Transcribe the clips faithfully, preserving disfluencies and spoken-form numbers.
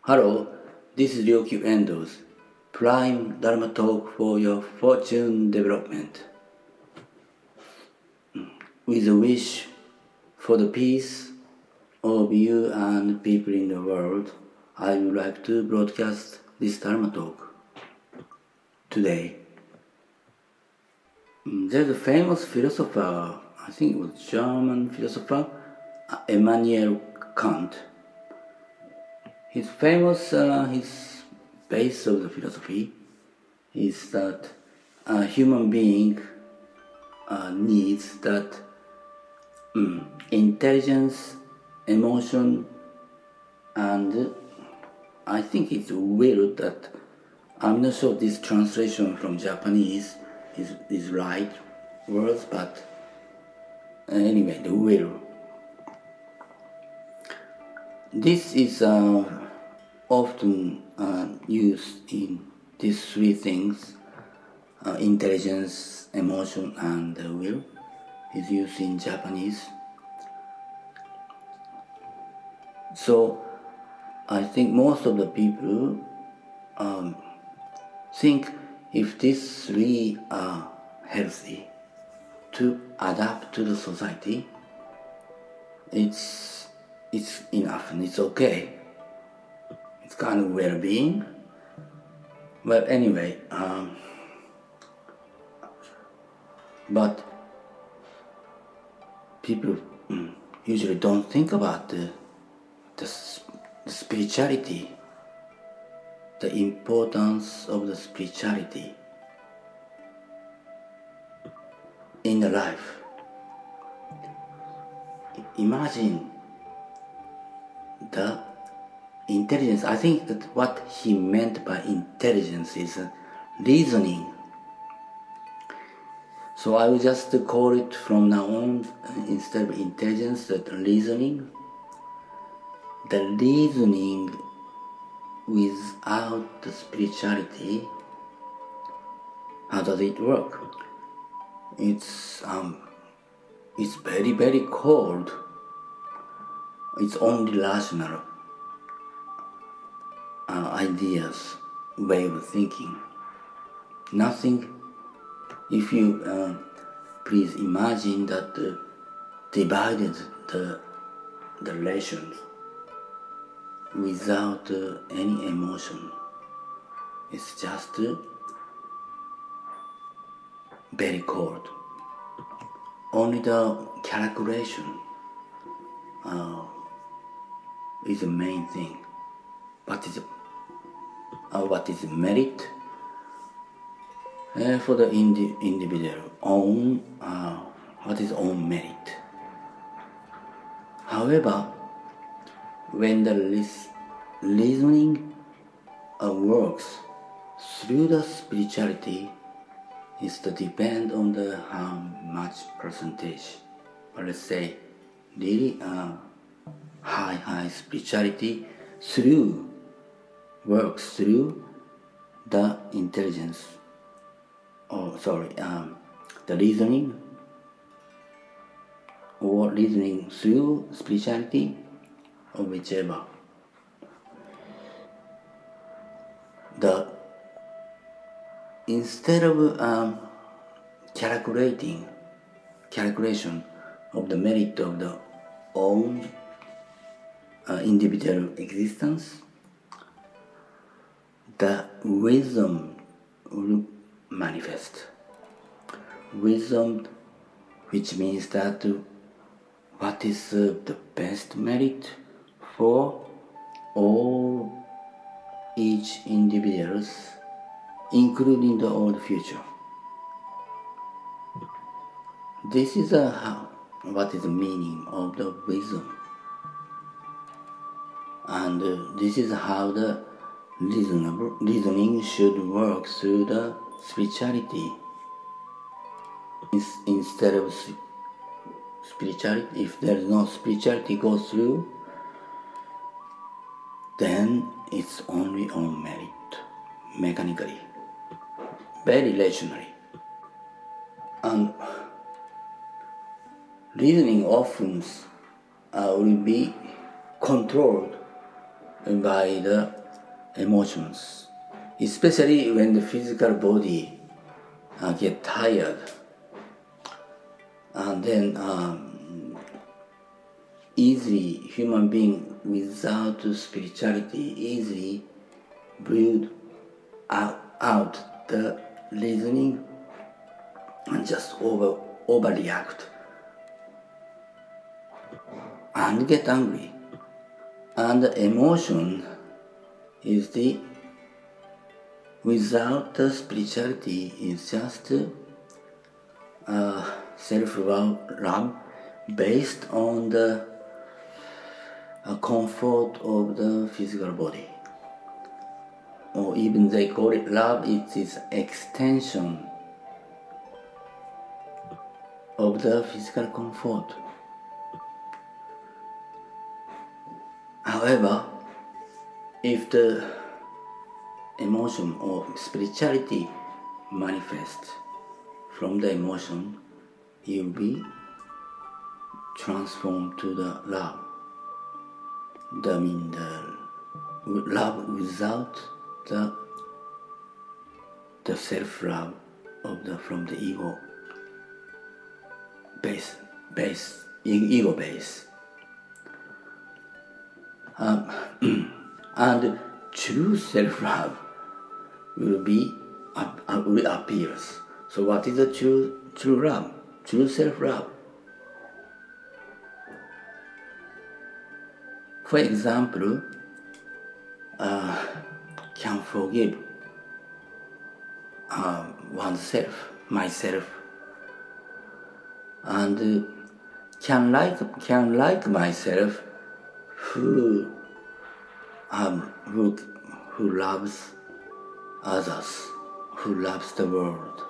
Hello, this is Ryokyu Endos, Prime Dharma Talk for your fortune development. With a wish for the peace of you and people in the world, I would like to broadcast this Dharma Talk today. There's a famous philosopher, I think it was German philosopher, Immanuel Kant. His famous, uh, his base of the philosophy is that a human being uh, needs that um, intelligence, emotion, and I think it's will that, I'm not sure this translation from Japanese is, is right words, but uh, anyway, the will. This is uh, often uh, used in these three things, uh, intelligence, emotion, and uh, will, is used in Japanese. So I think most of the people um, think if these three are healthy to adapt to the society, it's it's enough and it's okay. It's kind of well-being. Well, anyway, um, but people mm, usually don't think about the, the, the spirituality, the importance of the spirituality in the life. Imagine the intelligence. I think that what he meant by intelligence is uh, reasoning. So I will just call it from now on, uh, instead of intelligence, that reasoning. The reasoning without the spirituality, how does it work? It's um, it's very very cold. It's only rational uh, ideas, way of thinking. Nothing. If you uh, please imagine that uh, divided the the relations without uh, any emotion. It's just uh, very cold. Only the calculation uh, is the main thing. What is uh, what is merit uh, for the indi- individual? Own uh, what is own merit? However, when the lis- reasoning uh, works through the spirituality, is to depend on the how much percentage. Or let's say really uh, high high spirituality through works through the intelligence. Oh, sorry, um, the reasoning or reasoning through spirituality, or whichever. The instead of um, calculating calculation of the merit of the own uh, individual existence, the wisdom will manifest. Wisdom, which means that what is uh, the best merit for all each individuals, including the old future. This is a how, what is the meaning of the wisdom, and uh, this is how the reasonable reasoning should work through the spirituality. Instead of spirituality, if there is no spirituality goes through, then it's only on merit, mechanically, very rationally. And reasoning often uh, will be controlled by the emotions, especially when the physical body uh, get tired, and then um, easily human being without spirituality easily breathe out, out the reasoning and just over overreact and get angry. And the emotion is the without the spirituality is just uh, self-love based on the uh, comfort of the physical body. Or even they call it love, it is extension of the physical comfort. However, if the emotion or spirituality manifests from the emotion, you'll be transformed to the love. I mean, the love without the the self-love of the from the ego base, base ego base. Um, and true self-love will be uh, uh, will appears. So what is the true true love? True self-love. For example, uh, can forgive uh, oneself, myself, and uh, can like can like myself, who um, who who loves others, who loves the world.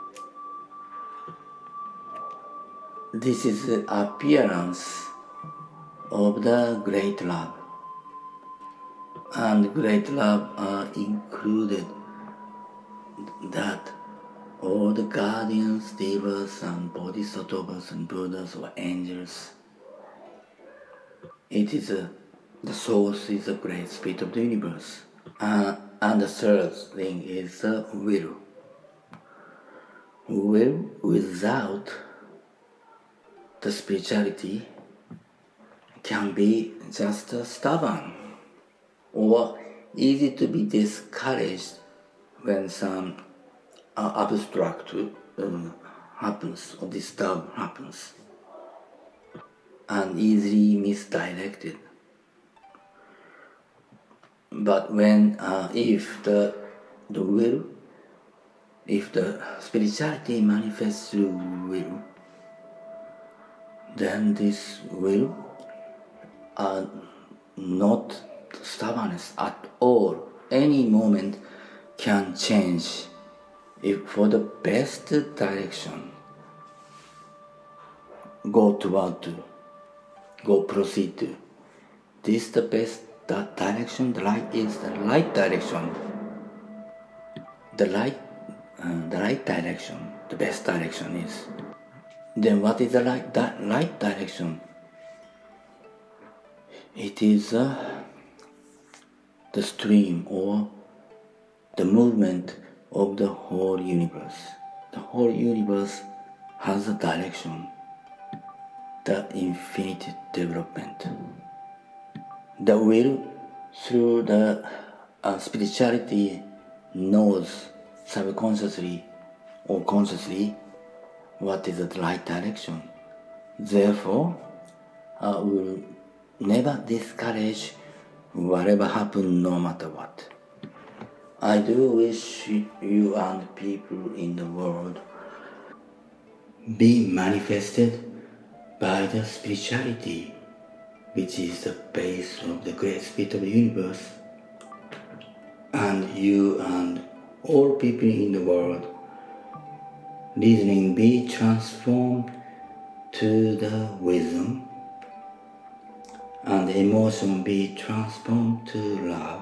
This is the appearance of the great love, and great love are included that all the guardians, devas and bodhisattvas and buddhas or angels, it is a, the source is the great spirit of the universe. Uh, and the third thing is the will. Will without the spirituality can be just uh, stubborn or easy to be discouraged when some uh, abstract uh, happens or disturb happens, and easily misdirected. But when uh, if the the will, if the spirituality manifests through will, then this will are not stubbornness at all. Any moment can change if for the best direction. Go toward to, go proceed to. This the best that direction. The right is the right direction. The right, uh, the right direction. The best direction is. Then what is the right, that right direction? It is uh, the stream or the movement of the whole universe. The whole universe has a direction, the infinite development. The will, through the uh, spirituality, knows subconsciously or consciously what is the right direction. Therefore, uh, we will never discourage whatever happens, no matter what. I do wish you and people in the world be manifested by the spirituality, which is the base of the great spirit of the universe, and you and all people in the world, reasoning be transformed to the wisdom, and emotion be transformed to love,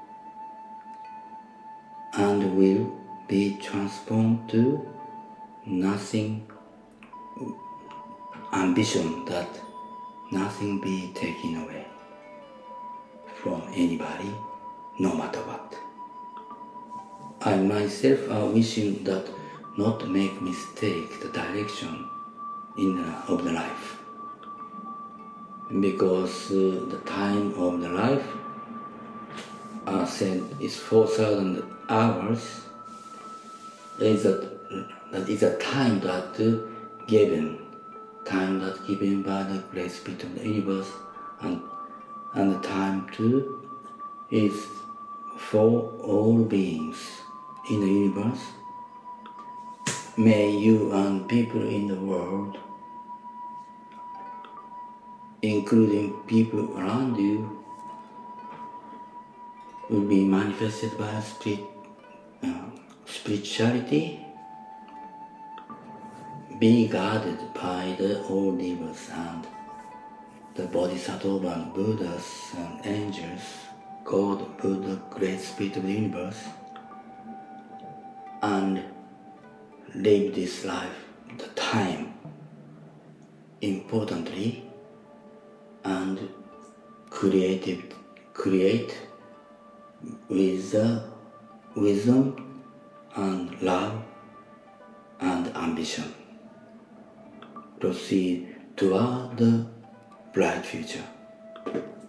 and will be transformed to nothing, ambition that nothing be taken away from anybody, no matter what. I myself am wishing that not make mistake the direction in the, of the life, because uh, the time of the life uh, said is four thousand hours. Is a that is a time that uh, given, time that given by the great spirit of the universe, and and the time too is for all beings in the universe. May you and people in the world, including people around you, will be manifested by spirit, uh, spirituality, be guarded by the all devas and the Bodhisattva and Buddhas and angels, God, Buddha, great spirit of the universe, and live this life, the time, importantly, and creative, create with the wisdom and love and ambition. Proceed toward the bright future.